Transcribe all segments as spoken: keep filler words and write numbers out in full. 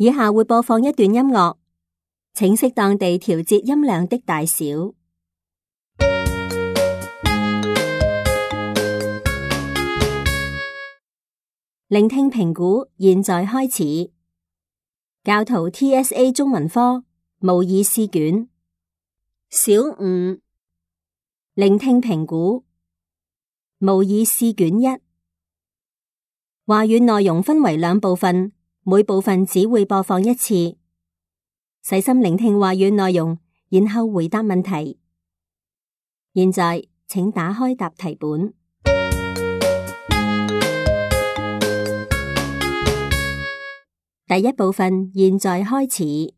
以下會播放一段音樂，請適當地調節音量的大小。聆聽評估現在開始。教徒 T S A 中文科模擬試卷小五，聆聽評估模擬試卷一。話語內容分為兩部分，每部分只會播放一次。細心聆聽話語內容，然後回答問題。現在請打開答題本。第一部分現在開始。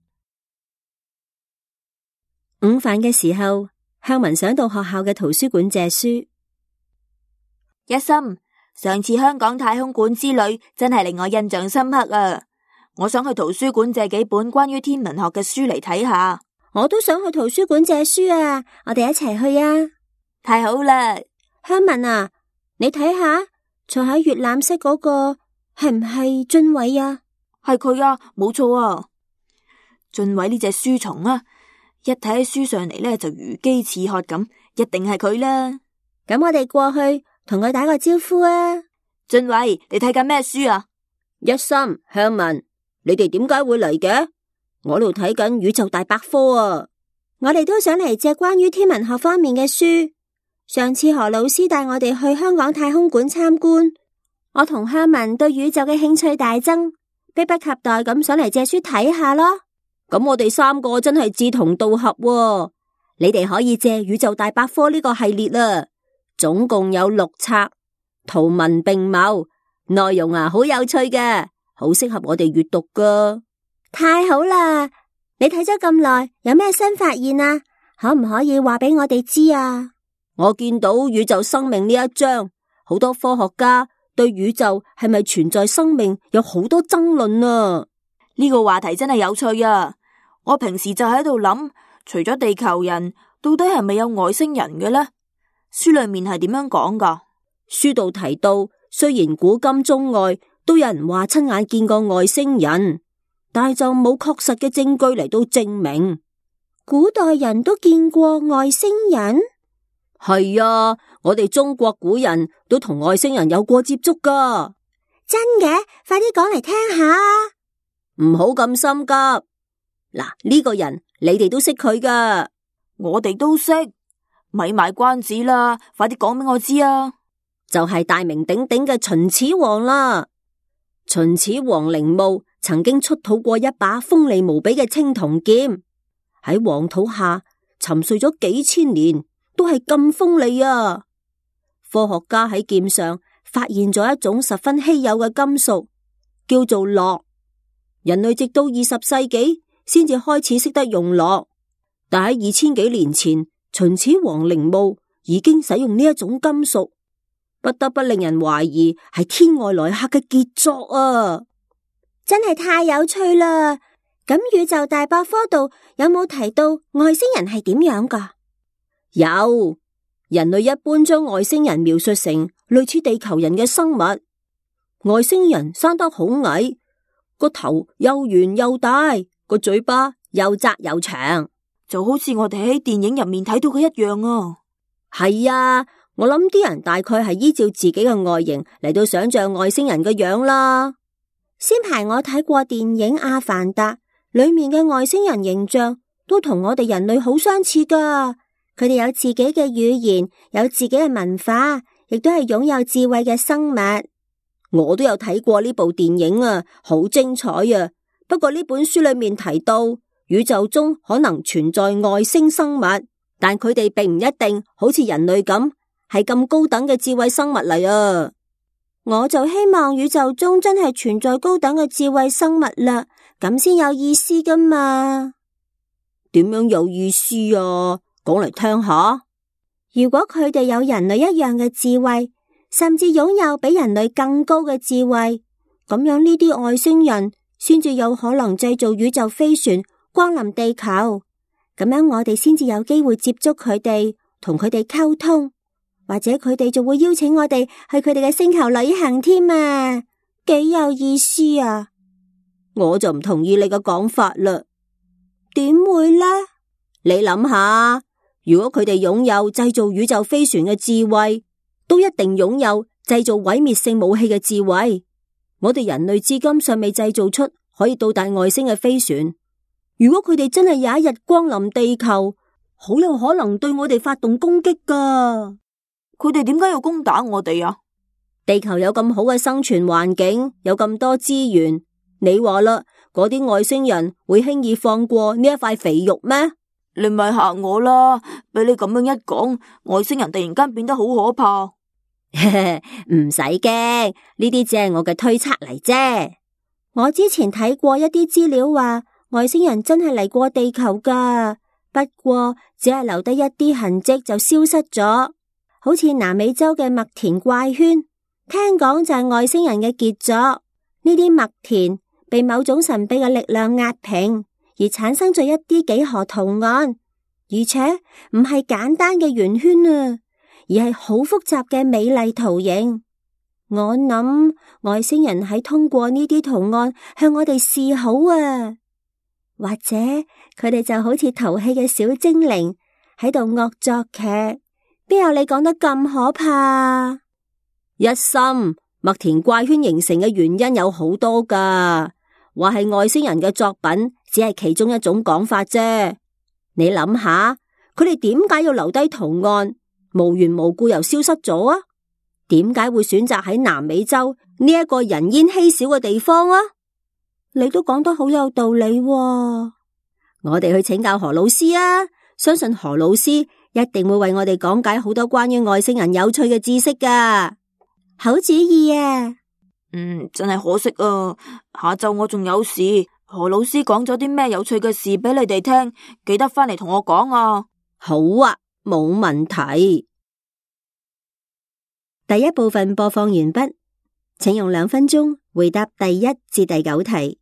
午飯嘅時候，向文想到學校嘅圖書館借書。 一心，上次香港太空館之旅真係令我印象深刻啊！我想去圖書館借幾本關於天文學嘅書嚟睇下。 我都想去圖書館借書啊！我哋一齊去啊！ 太好啦！ 香文啊，你睇下坐喺月藍色嗰個係唔係俊偉啊？ 係佢啊，冇錯啊！俊偉呢隻書蟲啊，一睇起書上嚟咧就如飢似渴咁，一定係佢啦。 咁我哋過去同佢打個招呼啊！ 俊偉，你睇緊咩書啊？ 一心、香文，你哋點解會嚟嘅？我度睇緊宇宙大百科啊！我哋都想嚟借關於天文學方面嘅書。上次何老師帶我哋去香港太空館參觀，我同香文對宇宙嘅興趣大增，迫不及待咁想嚟借書睇下咯。咁我哋三個真係志同道合喎。你哋可以借宇宙大百科呢個系列啦，總共有六冊，圖文並茂，內容啊好有趣嘅，好適合我哋閱讀噶。太好啦！你睇咗咁耐，有咩新發現啊？可唔可以話俾我哋知啊？我見到宇宙生命呢一章，好多科學家對宇宙係咪存在生命有好多爭論啊！ 呢個話題真係有趣啊！我平時就喺度諗，除咗地球人，到底係咪有外星人嘅呢？書裏面係點樣講噶？ 書度提到，雖然古今中外都有人話親眼見過外星人，但係就冇確實嘅證據嚟到證明。古代人都見過外星人？係啊，我哋中國古人都同外星人有過接觸噶。真嘅？快啲講嚟聽下。唔好咁心急。嗱，呢個人你哋都識佢噶。 我哋都識，咪賣關子啦，快啲講俾我知啊！ 就係大名鼎鼎嘅秦始皇啦。秦始皇陵墓曾經出土過一把鋒利無比嘅青銅劍，喺黃土下沉睡咗幾千年，都係咁鋒利啊！科學家喺劍上發現咗一種十分稀有嘅金屬，叫做鉻。人類直到二十世紀先至開始識得用鉻，但喺二千幾年前，秦始皇陵墓已經使用呢一種金屬，不得不令人懷疑係天外來客嘅傑作啊！真係太有趣啦！咁宇宙大百科度有冇提到外星人係點樣噶？有，人類一般將外星人描述成類似地球人嘅生物。外星人生得好矮，個頭又圓又大，個嘴巴又窄又長， 就好似我哋喺電影入面睇到嘅一樣啊！ 係啊，我諗啲人大概係依照自己嘅外形嚟到想象外星人嘅樣啦。先排我睇過電影《阿凡達》，裏面嘅外星人形象都同我哋人類好相似噶。佢哋有自己嘅語言，有自己嘅文化，亦都係擁有智慧嘅生物。我都有睇過呢部電影啊，好精彩啊！不過呢本書裏面提到，宇宙中可能存在外星生物，但佢哋並唔一定好似人類咁係咁高等嘅智慧生物嚟啊！我就希望宇宙中真係存在高等嘅智慧生物啦，咁先有意思噶嘛？點樣有意思啊？講嚟聽下。如果佢哋有人類一樣嘅智慧，甚至擁有比人類更高嘅智慧，咁樣呢啲外星人先至有可能製造宇宙飛船光臨地球，咁樣我哋先至有機會接觸佢哋，同佢哋溝通，或者佢哋就會邀請我哋去佢哋嘅星球旅行添啊，幾有意思啊！ 我就唔同意你嘅講法啦。點會呢？你諗下，如果佢哋擁有製造宇宙飛船嘅智慧，都一定擁有製造毀滅性武器嘅智慧。我哋人類至今尚未製造出可以到達外星嘅飛船。如果佢哋真係有一日光臨地球，好有可能對我哋發動攻擊㗎。 佢哋點解要攻打我哋啊？ 地球有咁好嘅生存環境，有咁多資源，你話啦，嗰啲外星人會輕易放過呢一塊肥肉咩？ 你咪嚇我啦！俾你咁樣一講，外星人突然間變得好可怕。 唔使驚，呢啲只係我嘅推測嚟啫。我之前睇過一啲資料話，外星人真係嚟過地球噶，不過只係留低一啲痕跡就消失咗，好似南美洲嘅麥田怪圈，聽講就係外星人嘅傑作。呢啲麥田被某種神秘嘅力量壓平，而產生咗一啲幾何圖案，而且唔係簡單嘅圓圈啊，而係好複雜嘅美麗圖形。我諗外星人喺通過呢啲圖案向我哋示好啊，或者佢哋就好似淘氣嘅小精靈喺度惡作劇，邊有你講得咁可怕？一心，麥田怪圈形成嘅原因有好多噶，話係外星人嘅作品只係其中一種講法啫。你諗下，佢哋點解要留低圖案，無緣無故又消失咗啊？點解會選擇喺南美洲呢一個人煙稀少嘅地方啊？你都講得好有道理喎。我哋去請教何老師啊，相信何老師一定會為我哋講解好多關於外星人有趣嘅知識噶。好主意啊！ 嗯，真係可惜啊，下晝我仲有事。何老師講咗啲咩有趣嘅事俾你哋聽，記得翻嚟同我講啊。 好啊，冇問題。第一部分播放完畢，請用兩分鐘回答第一至第九題。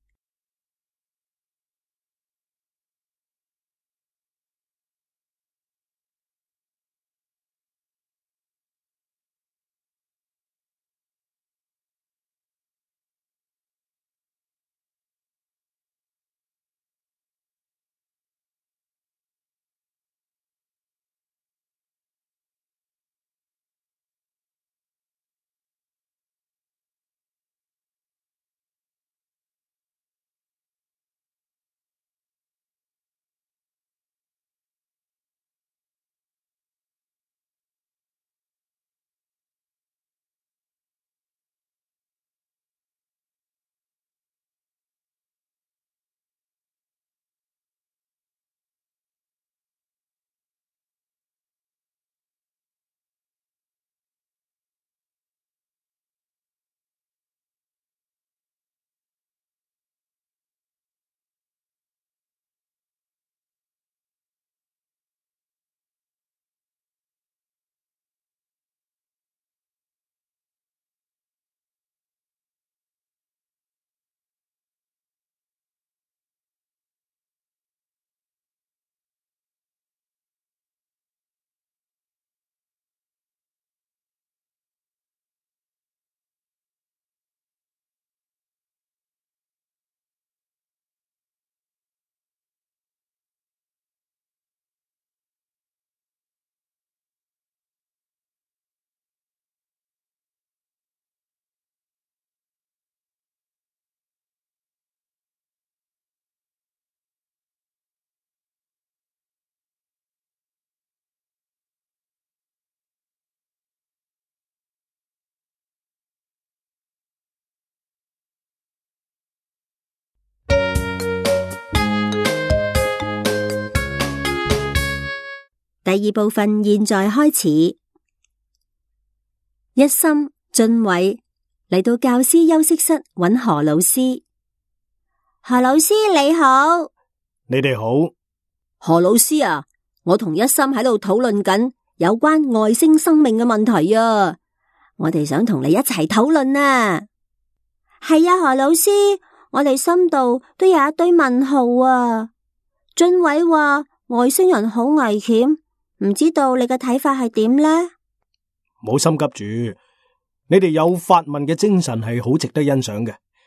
第二部分現在開始。一心、俊偉嚟到教師休息室揾何老師。何老師你好。 你哋好。 何老師啊，我同一心喺度討論緊有關外星生命嘅問題啊，我哋想同你一齊討論啊。係啊，何老師，我哋心度都有一堆問號啊。俊偉話外星人好危險，唔知道你嘅睇法係點呢？ 冇心急住，你哋有發問嘅精神係好值得欣賞嘅。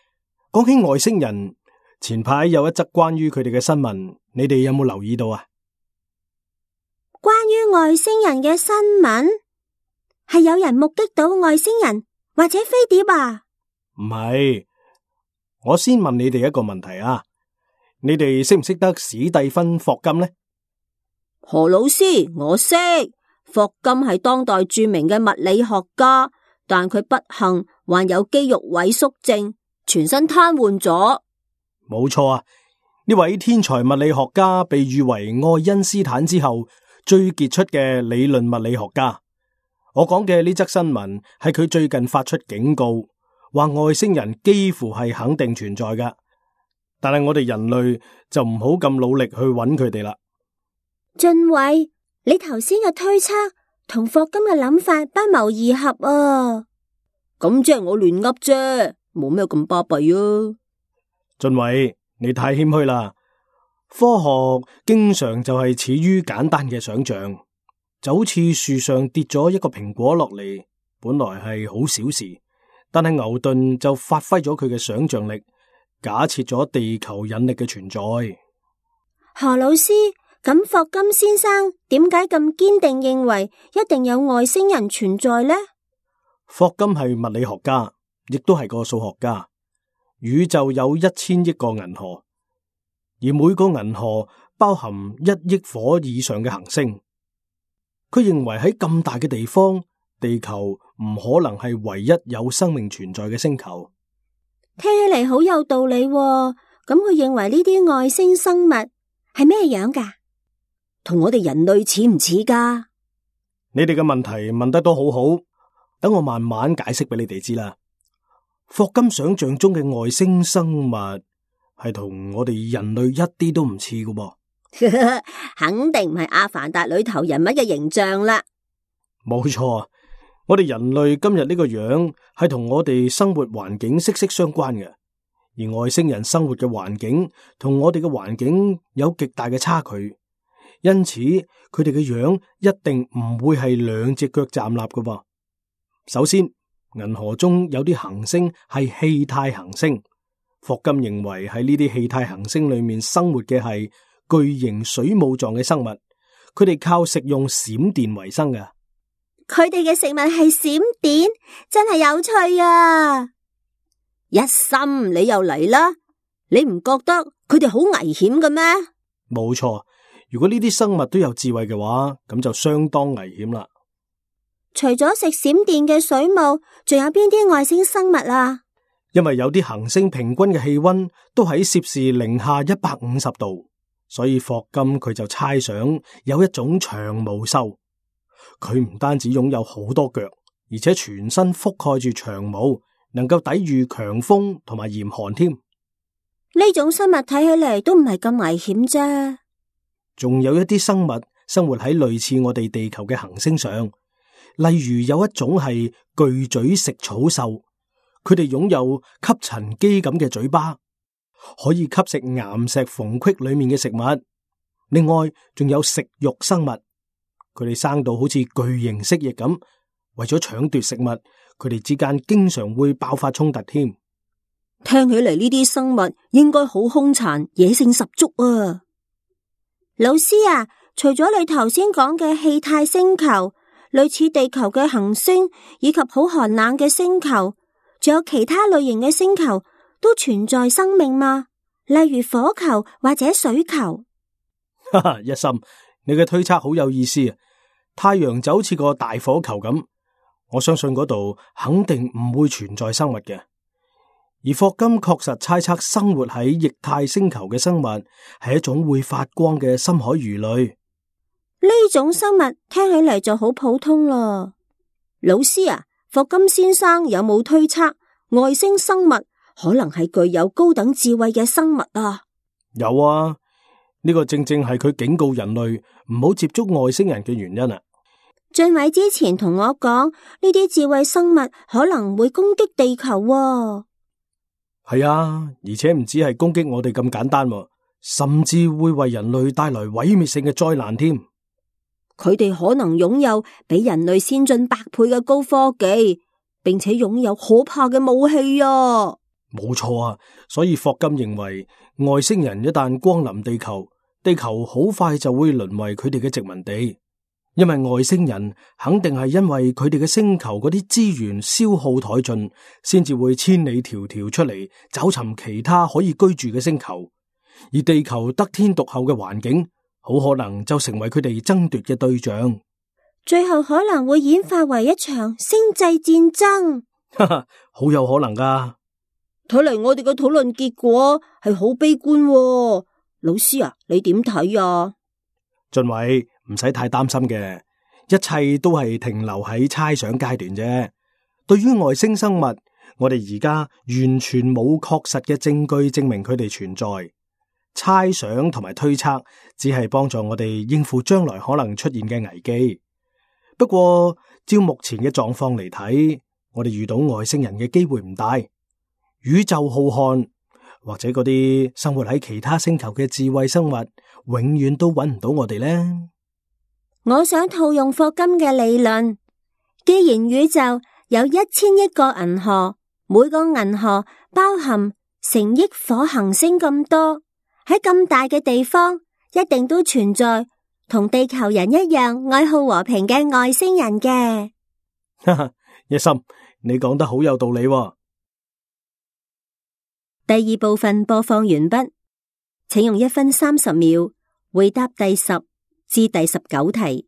講起外星人，前排有一則關於佢哋嘅新聞，你哋有冇留意到啊？ 關於外星人嘅新聞，係有人目擊到外星人或者飛碟啊？ 唔係，我先問你哋一個問題啊，你哋識唔識得史蒂芬霍金呢？ 何老師，我識。霍金係當代著名嘅物理學家，但佢不幸患有肌肉萎縮症，全身癱瘓咗。 冇錯啊，呢位天才物理學家被譽為愛因斯坦之後最傑出嘅理論物理學家。我講嘅呢則新聞係佢最近發出警告，話外星人幾乎係肯定存在㗎，但係我哋人類就唔好咁努力去揾佢哋啦。 俊偉，你頭先嘅推測同霍金嘅諗法不謀而合啊！咁即係我亂噏啫，冇咩咁巴閉啊！ 俊偉，你太謙虛啦。科學經常就係始於簡單嘅想象，就好似樹上跌咗一個蘋果落嚟，本來係好小事，但係牛頓就發揮咗佢嘅想象力，假設咗地球引力嘅存在。 何老師，咁霍金先生點解咁堅定認為一定有外星人存在呢？ 霍金係物理學家，亦都係個數學家。宇宙有一千億個銀河，而每個銀河包含一億顆以上嘅行星。佢認為喺咁大嘅地方，地球唔可能係唯一有生命存在嘅星球。 聽起嚟好有道理喎。咁佢認為呢啲外星生物係咩樣噶？同我哋人類似唔似噶？ 你哋嘅問題問得都好好，等我慢慢解釋俾你哋知啦。霍金想象中嘅外星生物係同我哋人類一啲都唔似噶噃。 肯定唔係阿凡達裏頭人物嘅形象啦。 冇錯，我哋人類今日呢個樣係同我哋生活環境息息相關嘅，而外星人生活嘅環境同我哋嘅環境有極大嘅差距，因此佢哋嘅樣一定唔會係兩隻腳站立噶噃。首先，銀河中有啲行星係氣態行星，霍金認為喺呢啲氣態行星裏面生活嘅係巨型水母狀嘅生物，佢哋靠食用閃電為生嘅。 佢哋嘅食物係閃電，真係有趣啊！一心，你又嚟啦，你唔覺得佢哋好危險嘅咩？ 冇錯，如果呢啲生物都有智慧嘅話，咁就相當危險啦。 除咗食閃電嘅水母，仲有邊啲外星生物啊？ 因為有啲行星平均嘅氣溫都喺攝氏零下一百五十度。所以霍金佢就猜想有一種長毛獸，佢唔單止擁有好多腳，而且全身覆蓋住長毛，能夠抵禦強風同埋嚴寒添。 呢種生物睇起嚟都唔係咁危險啫。 仲有一啲生物生活喺類似我哋地球嘅行星上，例如有一種係巨嘴食草獸，佢哋擁有吸塵機咁嘅嘴巴，可以吸食岩石縫隙裏面嘅食物。另外仲有食肉生物，佢哋生到好似巨型蜥蜴咁，為咗搶奪食物，佢哋之間經常會爆發衝突添。 聽起嚟呢啲生物應該好兇殘，野性十足啊！老師啊，除咗你頭先講嘅氣態星球、類似地球嘅行星以及好寒冷嘅星球，仲有其他類型嘅星球都存在生命嗎？例如火球或者水球？ 哈哈，一心，你嘅推測好有意思啊！太陽就好似個大火球咁，我相信嗰度肯定唔會存在生物嘅。而霍金確實猜測生活喺液態星球嘅生物係一種會發光嘅深海魚類。 呢種生物聽起嚟就好普通啦。老師啊，霍金先生有冇推測外星生物可能係具有高等智慧嘅生物啊？ 有啊，呢個正正係佢警告人類唔好接觸外星人嘅原因啊。 俊偉之前同我講，呢啲智慧生物可能會攻擊地球啊。 係啊，而且唔止係攻擊我哋咁簡單，甚至會為人類帶來毀滅性嘅災難添。 佢哋可能擁有比人類先進百倍嘅高科技，並且擁有可怕嘅武器啊！ 冇錯啊，所以霍金認為外星人一旦光臨地球，地球好快就會淪為佢哋嘅殖民地，因為外星人肯定係因為佢哋嘅星球嗰啲資源消耗殆盡，先至會千里迢迢出嚟找尋其他可以居住嘅星球，而地球得天獨厚嘅環境，好可能就成為佢哋爭奪嘅對象， 最後可能會演化為一場星際戰爭。 哈哈，好有可能噶。 睇嚟我哋嘅討論結果係好悲觀喎。老師啊，你點睇啊？ 俊偉，唔使太擔心嘅，一切都係停留喺猜想階段啫。對於外星生物，我哋而家完全冇確實嘅證據證明佢哋存在，猜想同埋推測只係幫助我哋應付將來可能出現嘅危機。不過，照目前嘅狀況嚟睇，我哋遇到外星人嘅機會唔大。宇宙浩瀚，或者嗰啲生活喺其他星球嘅智慧生物，永遠都揾唔到我哋呢。 我想套用霍金嘅理論，既然宇宙有一千億個銀河，每個銀河包含成億顆行星咁多，喺咁大嘅地方，一定都存在同地球人一樣愛好和平嘅外星人嘅。 哈哈，一心，你講得好有道理喎。 第二部分播放完畢，請用一分三十秒回答第十至第十九題。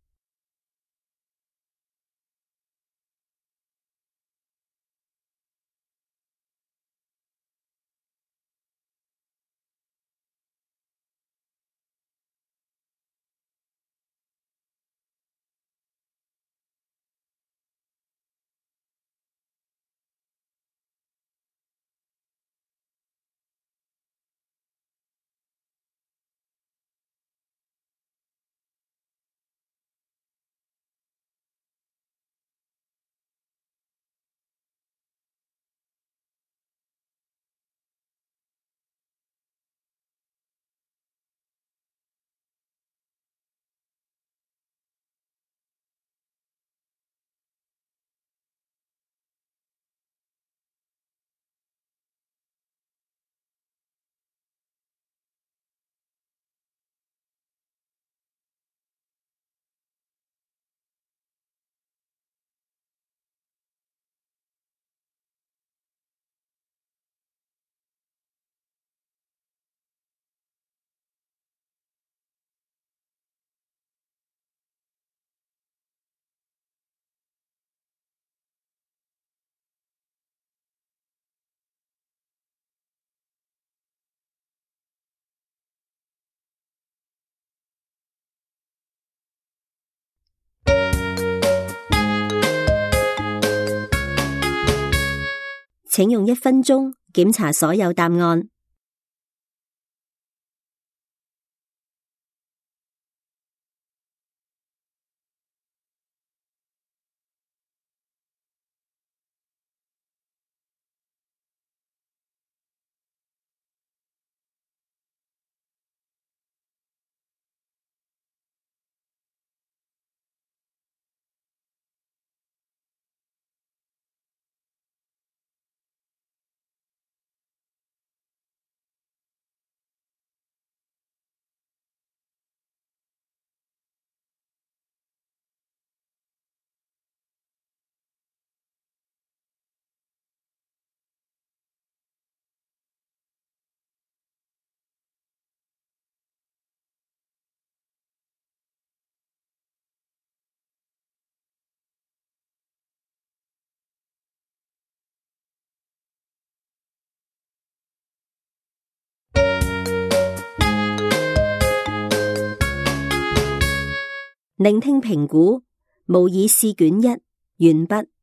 請用一分鐘檢查所有答案。聆聽評估，模擬試卷一完畢。